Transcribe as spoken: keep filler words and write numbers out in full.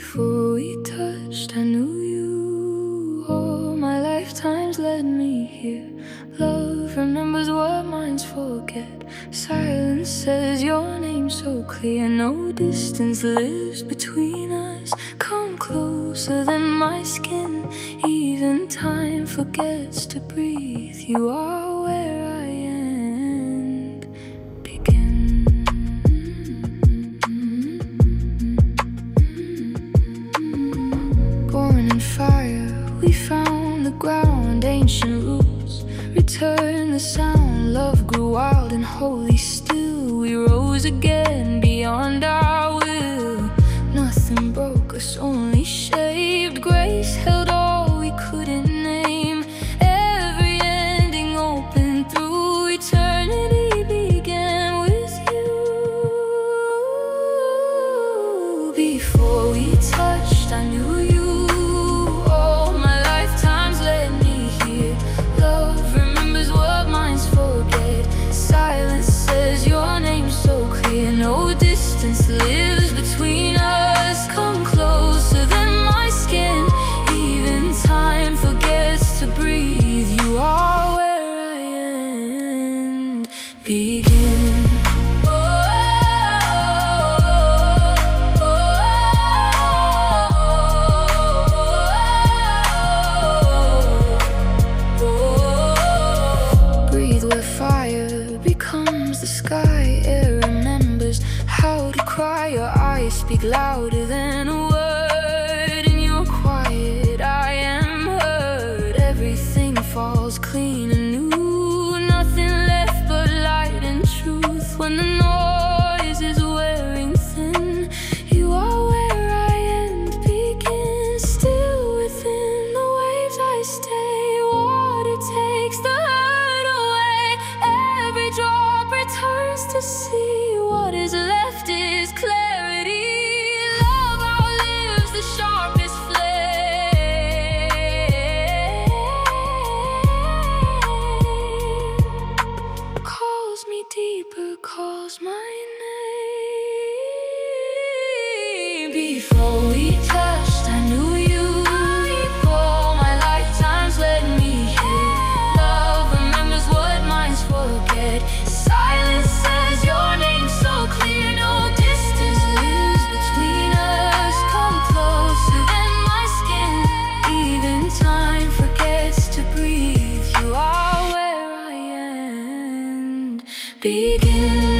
Before we touched, I knew you. All my lifetimes led me here. Love remembers what minds forget. Silence says your name so clear. No distance lives between us. Come closer than my skin. Even time forgets to breathe. You are where I end begin. Born in fire, we found the ground, ancient roots. Return the sound, love grew wild and holy still. We rose again beyond our will. Nothing broke us, only shaped. Grace held all we couldn't name. Every ending opened through eternity began with you. Before we touched, I knew you. No distance lives between us. Come closer than my skin. Even time forgets to breathe. You are where I end begin. Breathe where fire becomes the sky. Air remembers how to cry. Your eyes speak louder than a word. In your quiet I am heard. Everything falls clean and new. Nothing left but light and truth. When the noise is wearing thin, you are where I end begin. Still within the waves I stay. Water takes the hurt away. Every drop returns to see. What is left is clarity. Love outlives the sharpest flame. Calls me deeper, calls my name. Before we touched, I knew you. All my lifetimes led me here. Love remembers what minds forget. Silence says your name so clear. No distance lives between us. Come closer than my skin. Even time forgets to breathe. You are where I end begin.